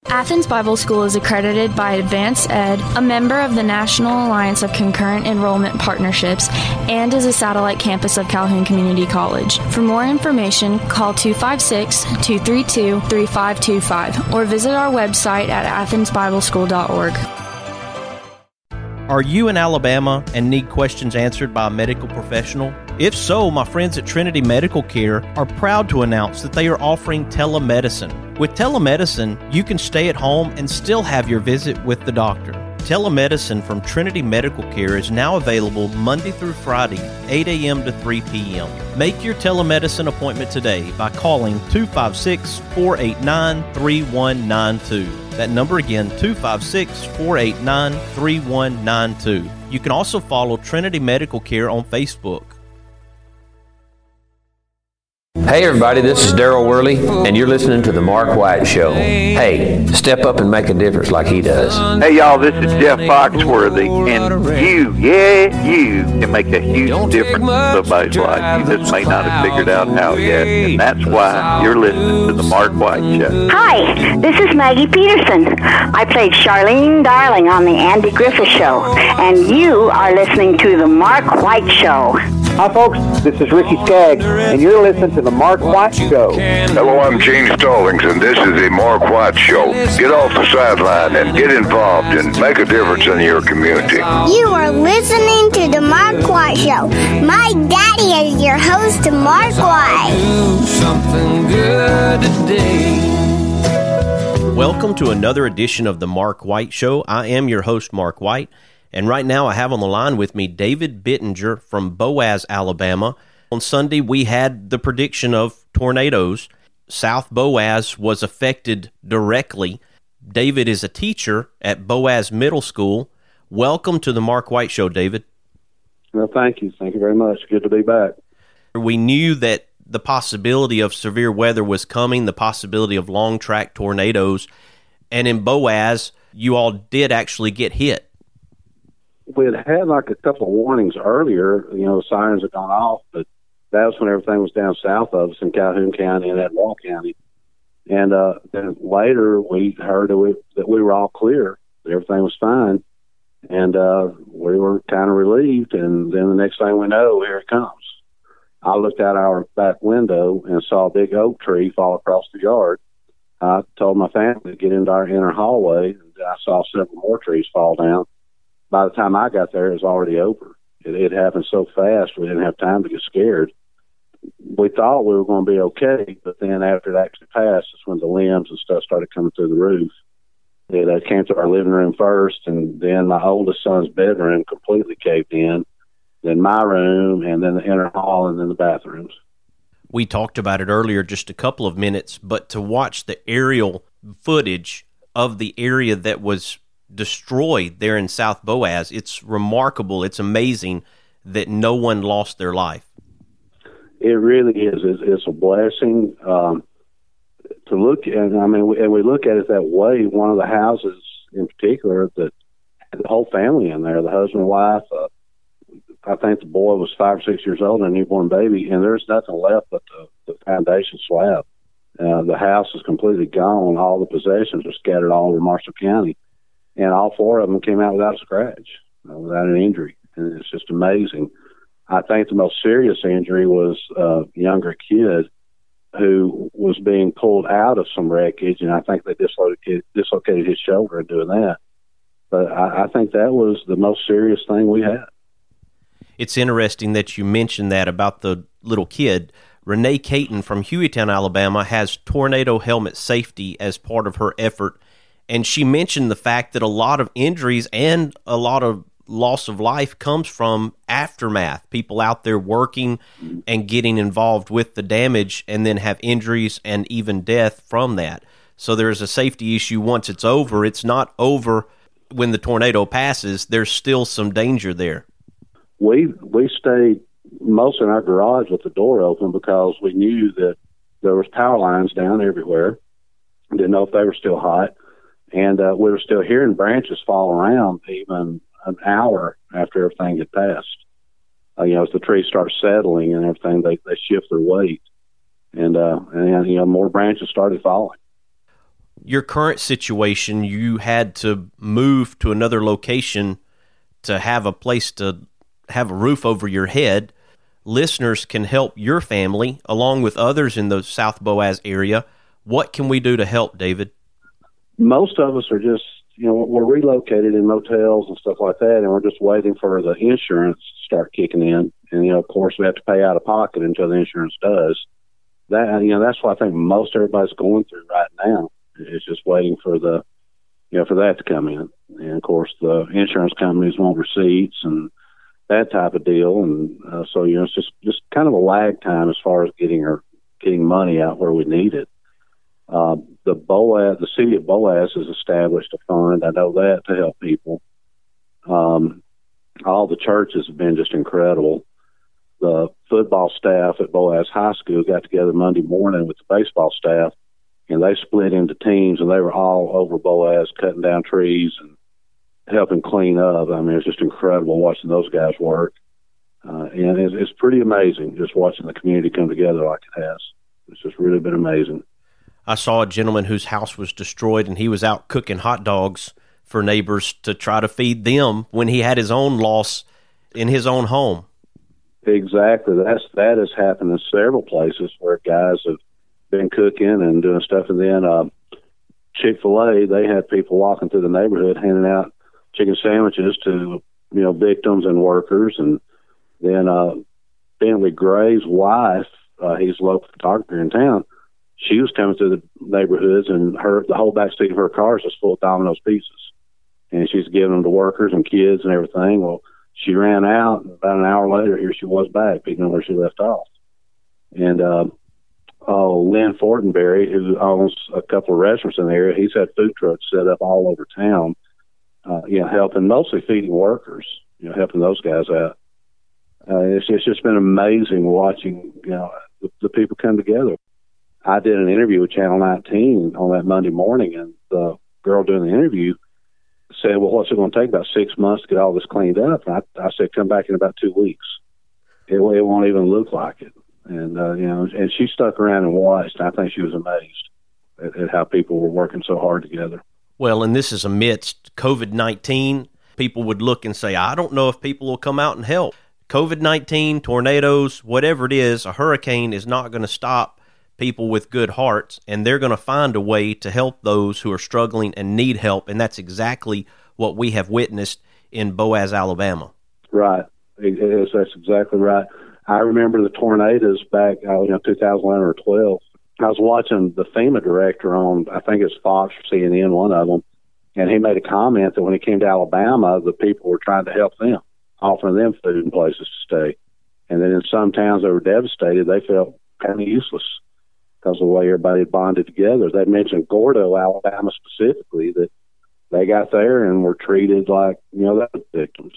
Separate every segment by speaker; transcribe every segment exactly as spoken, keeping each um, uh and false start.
Speaker 1: Athens Bible School is accredited by Advance Ed, a member of the National Alliance of Concurrent Enrollment Partnerships, and is a satellite campus of Calhoun Community College. For more information, call two five six, two three two, three five two five or visit our website at athens bible school dot org.
Speaker 2: Are you in Alabama and need questions answered by a medical professional? If so, my friends at Trinity Medical Care are proud to announce that they are offering telemedicine. With telemedicine, you can stay at home and still have your visit with the doctor. Telemedicine from Trinity Medical Care is now available Monday through Friday, eight a.m. to three p.m. Make your telemedicine appointment today by calling two five six, four eight nine, three one nine two. That number again, two five six, four eight nine, three one nine two. You can also follow Trinity Medical Care on Facebook.
Speaker 3: Hey everybody, this is Daryl Worley, and you're listening to The Mark White Show. Hey, step up and make a difference like he does.
Speaker 4: Hey y'all, this is Jeff Foxworthy, and you, yeah, you can make a huge difference in somebody's life. You just may not have figured out how yet, and that's why you're listening to The Mark White Show.
Speaker 5: Hi, this is Maggie Peterson. I played Charlene Darling on The Andy Griffith Show, and you are listening to The Mark White Show.
Speaker 6: Hi folks, this is Ricky Skaggs, and you're listening to The Mark White Show.
Speaker 7: Hello, I'm Gene Stallings, and this is The Mark White Show. Get off the sideline and get involved and make a difference in your community.
Speaker 8: You are listening to The Mark White Show. My daddy is your host, Mark White. Do something good
Speaker 2: today. Welcome to another edition of The Mark White Show. I am your host, Mark White. And right now I have on the line with me David Bittinger from Boaz, Alabama. On Sunday, we had the prediction of tornadoes. South Boaz was affected directly. David is a teacher at Boaz Middle School. Welcome to the Mark White Show, David.
Speaker 9: Well, thank you. Thank you very much. Good to be back.
Speaker 2: We knew that the possibility of severe weather was coming, the possibility of long-track tornadoes. And in Boaz, you all did actually get hit.
Speaker 9: We had had like a couple of warnings earlier. You know, the sirens had gone off, but that was when everything was down south of us in Calhoun County and Etowah County. And uh, then later we heard that we, that we were all clear, that everything was fine. And uh, we were kind of relieved. And then the next thing we know, here it comes. I looked out our back window and saw a big oak tree fall across the yard. I told my family to get into our inner hallway, and I saw several more trees fall down. By the time I got there, it was already over. It, it happened so fast, we didn't have time to get scared. We thought we were going to be okay, but then after it actually passed, it's when the limbs and stuff started coming through the roof. It uh, came to our living room first, and then my oldest son's bedroom completely caved in, then my room, and then the inner hall, and then the bathrooms.
Speaker 2: We talked about it earlier, just a couple of minutes, but to watch the aerial footage of the area that was destroyed there in South Boaz, it's remarkable. It's amazing that no one lost their life.
Speaker 9: It really is. It's, it's a blessing um, to look at. I mean, we, and we look at it that way. One of the houses in particular that had the whole family in there, the husband and wife. Uh, I think the boy was five or six years old and a newborn baby, and there's nothing left but the, the foundation slab. Uh, the house is completely gone. All the possessions are scattered all over Marshall County. And all four of them came out without a scratch, uh, without an injury. And it's just amazing. I think the most serious injury was a younger kid who was being pulled out of some wreckage, and I think they dislocated, dislocated his shoulder in doing that. But I, I think that was the most serious thing we had.
Speaker 2: It's interesting that you mentioned that about the little kid. Renee Caton from Hueytown, Alabama, has tornado helmet safety as part of her effort. And she mentioned the fact that a lot of injuries and a lot of loss of life comes from aftermath, people out there working and getting involved with the damage and then have injuries and even death from that. So there's a safety issue once it's over. It's not over when the tornado passes. There's still some danger there.
Speaker 9: We we stayed most in our garage with the door open because we knew that there was power lines down everywhere. Didn't know if they were still hot. And uh, we were still hearing branches fall around even an hour after everything had passed. Uh, you know, as the trees start settling and everything, they, they shift their weight. And, uh, and, you know, more branches started falling.
Speaker 2: your current situation, you had to move to another location to have a place to have a roof over your head. Listeners can help your family along with others in the South Boaz area. What can we do to help, David?
Speaker 9: Most of us are just, you know, we're relocated in motels and stuff like that, and we're just waiting for the insurance to start kicking in. And, you know, of course, we have to pay out of pocket until the insurance does. That, you know, that's what I think most everybody's going through right now. It's just waiting for the, you know, for that to come in. And, of course, the insurance companies want receipts and that type of deal. And uh, so, you know, it's just, just kind of a lag time as far as getting our, getting money out where we need it. Uh, the Boaz, the city of Boaz has established a fund. I know that, to help people. Um, all the churches have been just incredible. The football staff at Boaz High School got together Monday morning with the baseball staff, and they split into teams, and they were all over Boaz cutting down trees and helping clean up. I mean, it's just incredible watching those guys work. Uh, and it's, it's pretty amazing just watching the community come together like it has. It's just really been amazing.
Speaker 2: I saw a gentleman whose house was destroyed, and he was out cooking hot dogs for neighbors to try to feed them when he had his own loss in his own home.
Speaker 9: Exactly. That's, that has happened in several places where guys have been cooking and doing stuff. And then uh, Chick-fil-A, they had people walking through the neighborhood handing out chicken sandwiches to, you know, victims and workers. And then uh, Bentley Gray's wife, uh, he's a local photographer in town, she was coming through the neighborhoods, and her the whole back seat of her car was full of Domino's pizzas. And she's giving them to workers and kids and everything. Well, she ran out, and about an hour later, here she was back, picking up where she left off. And uh, oh, Lynn Fortenberry, who owns a couple of restaurants in the area, he's had food trucks set up all over town, uh, you know, helping, mostly feeding workers, you know, helping those guys out. Uh, it's, it's just been amazing watching, you know, the, the people come together. I did an interview with Channel nineteen on that Monday morning, and the girl doing the interview said, well, what's it going to take? About six months to get all this cleaned up. And I, I said, come back in about two weeks. It, it won't even look like it. And, uh, you know, and she stuck around and watched. I think she was amazed at, at how people were working so hard together.
Speaker 2: Well, and this is amidst COVID nineteen. People would look and say, I don't know if people will come out and help. COVID nineteen, tornadoes, whatever it is, a hurricane is not going to stop people with good hearts, and they're going to find a way to help those who are struggling and need help, and that's exactly what we have witnessed in Boaz, Alabama.
Speaker 9: Right. It is, that's exactly right. I remember the tornadoes back, you know, two thousand eleven or twelve. I was watching the FEMA director on, I think it's Fox or C N N, one of them, and he made a comment that when he came to Alabama, the people were trying to help them, offering them food and places to stay. And then in some towns that were devastated, they felt kind of useless because of the way everybody had bonded together. They mentioned Gordo, Alabama specifically, that they got there and were treated like, you know, they were victims.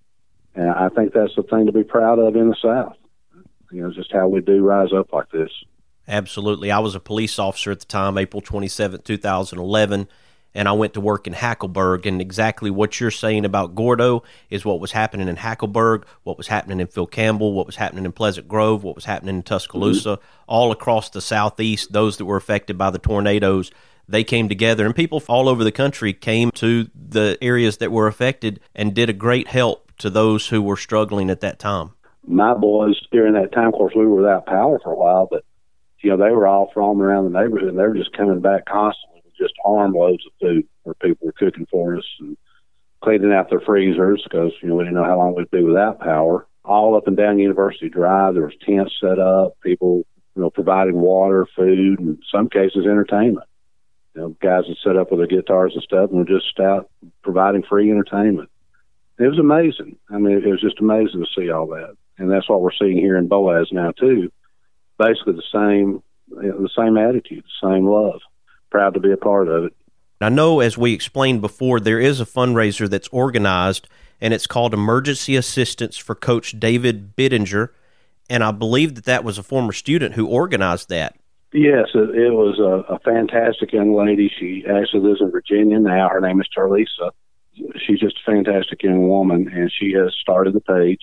Speaker 9: And I think that's the thing to be proud of in the South. You know, just how we do rise up like this.
Speaker 2: Absolutely. I was a police officer at the time, April twenty-seventh, two thousand eleven, and I went to work in Hackleburg, and exactly what you're saying about Gordo is what was happening in Hackleburg, what was happening in Phil Campbell, what was happening in Pleasant Grove, what was happening in Tuscaloosa, mm-hmm. all across the Southeast, those that were affected by the tornadoes. They came together, and people all over the country came to the areas that were affected and did a great help to those who were struggling at that time.
Speaker 9: My boys, during that time, of course, we were without power for a while, but, you know, they were all roaming around the neighborhood, and they were just coming back constantly with just armloads of food where people were cooking for us and cleaning out their freezers because, you know, we didn't know how long we'd be without power. All up and down University Drive, there was tents set up, people, you know, providing water, food, and in some cases entertainment. You know, guys would set up with their guitars and stuff and were just out providing free entertainment. It was amazing. I mean, it was just amazing to see all that. And that's what we're seeing here in Boaz now, too. Basically the same, you know, the same attitude, the same love. Proud to be a part of it.
Speaker 2: I know, as we explained before, there is a fundraiser that's organized, and it's called Emergency Assistance for Coach David Bittinger. And I believe that that was a former student who organized that.
Speaker 9: Yes, it, it was a, a fantastic young lady. She actually lives in Virginia now. Her name is Charlisa. She's just a fantastic young woman, and she has started the page.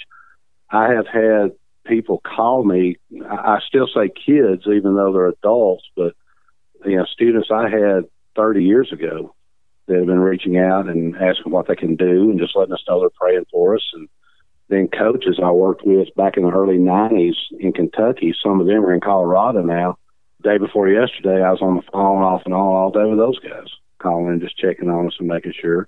Speaker 9: I have had people call me. I still say kids, even though they're adults, but, you know, students I had thirty years ago that have been reaching out and asking what they can do and just letting us know they're praying for us. And then coaches I worked with back in the early nineties in Kentucky, some of them are in Colorado now. The day before yesterday, I was on the phone off and on all day with those guys, calling and just checking on us and making sure.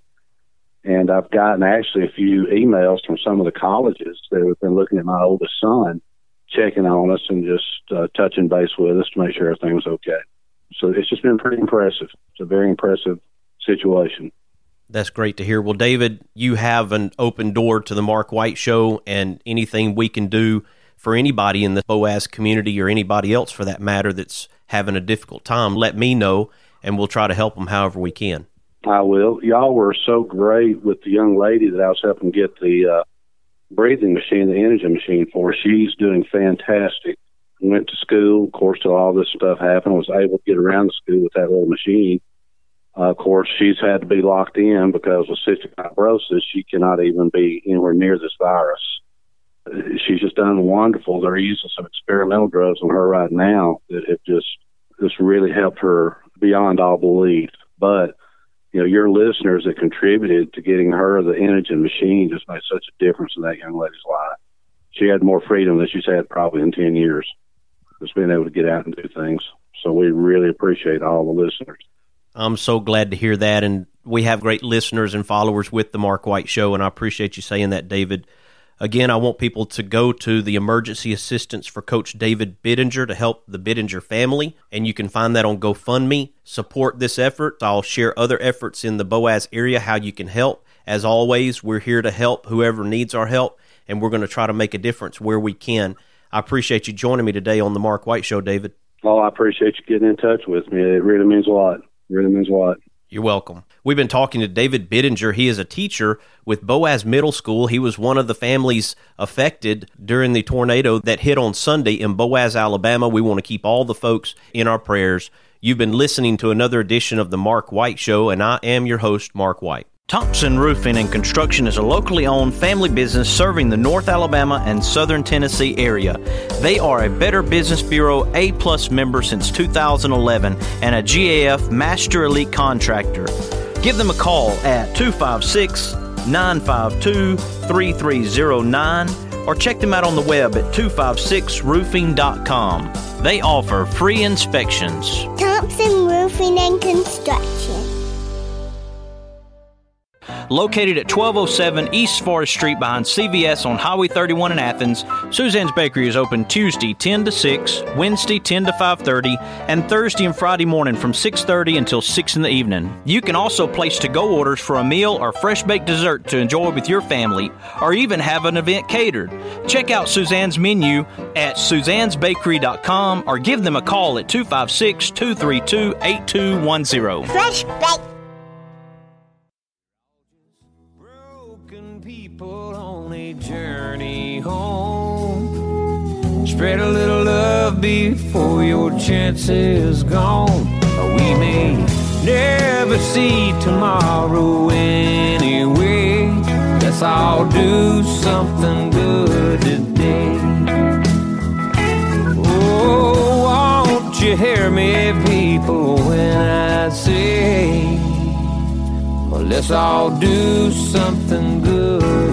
Speaker 9: And I've gotten actually a few emails from some of the colleges that have been looking at my oldest son, checking on us and just uh, touching base with us to make sure everything was okay. So it's just been pretty impressive. It's a very impressive situation.
Speaker 2: That's great to hear. Well, David, you have an open door to the Mark White Show, and anything we can do for anybody in the Boaz community or anybody else for that matter that's having a difficult time, let me know, and we'll try to help them however we can.
Speaker 9: I will. Y'all were so great with the young lady that I was helping get the uh, breathing machine, the energy machine for. She's doing fantastic. Went to school, of course, till all this stuff happened, was able to get around the school with that little machine. Uh, of course, she's had to be locked in because of cystic fibrosis. She cannot even be anywhere near this virus. She's just done wonderful. They're using some experimental drugs on her right now that have just, just really helped her beyond all belief. But you know, your listeners that contributed to getting her the Inogen machine just made such a difference in that young lady's life. She had more freedom than she's had probably in ten years, just being able to get out and do things. So we really appreciate all the listeners.
Speaker 2: I'm so glad to hear that, and we have great listeners and followers with the Mark White Show, and I appreciate you saying that, David. Again, I want people to go to the emergency assistance for Coach David Bittinger to help the Bittinger family, and you can find that on GoFundMe. Support this effort. I'll share other efforts in the Boaz area, how you can help. As always, we're here to help whoever needs our help, and we're going to try to make a difference where we can. I appreciate you joining me today on the Mark White Show, David.
Speaker 9: Oh, I appreciate you getting in touch with me. It really means a lot. It really means a lot.
Speaker 2: You're welcome. We've been talking to David Bittinger. He is a teacher with Boaz Middle School. He was one of the families affected during the tornado that hit on Sunday in Boaz, Alabama. We want to keep all the folks in our prayers. You've been listening to another edition of the Mark White Show, and I am your host, Mark White.
Speaker 10: Thompson Roofing and Construction is a locally owned family business serving the North Alabama and Southern Tennessee area. They are a Better Business Bureau A-plus member since two thousand eleven and a G A F Master Elite Contractor. Give them a call at two five six, nine five two, three three zero nine or check them out on the web at two five six roofing dot com. They offer free inspections.
Speaker 8: Thompson Roofing and Construction.
Speaker 10: Located at twelve oh seven East Forest Street behind C V S on Highway thirty-one in Athens, Suzanne's Bakery is open Tuesday ten to six, Wednesday ten to five thirty, and Thursday and Friday morning from six thirty until six in the evening. You can also place to-go orders for a meal or fresh-baked dessert to enjoy with your family, or even have an event catered. Check out Suzanne's menu at suzannes bakery dot com or give them a call at two five six, two three two, eight two one zero.
Speaker 8: Fresh baked.
Speaker 11: Journey home. Spread a little love before your chance is gone. We may never see tomorrow anyway. Let's all do something good today. Oh, won't you hear me, people, when I say, well, let's all do something good